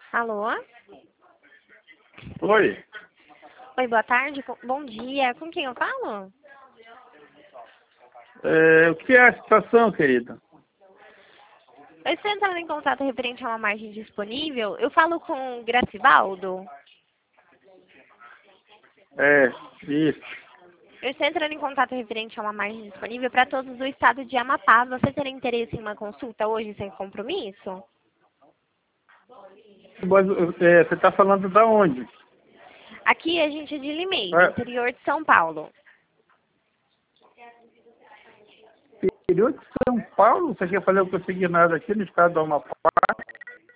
Alô? Oi, Oi, boa tarde, bom dia. Com quem eu falo? o que é a situação, querida? Eu estou entrando em contato referente a uma margem disponível. Eu falo com o Gracivaldo. Isso. Eu estou entrando em contato referente a uma margem disponível para todos do estado de Amapá. Você teria interesse em uma consulta hoje sem compromisso? Mas, você está falando da onde? Aqui a gente é de Limeira, interior de São Paulo. Interior de São Paulo? Você quer fazer o consignado aqui no estado do Amapá?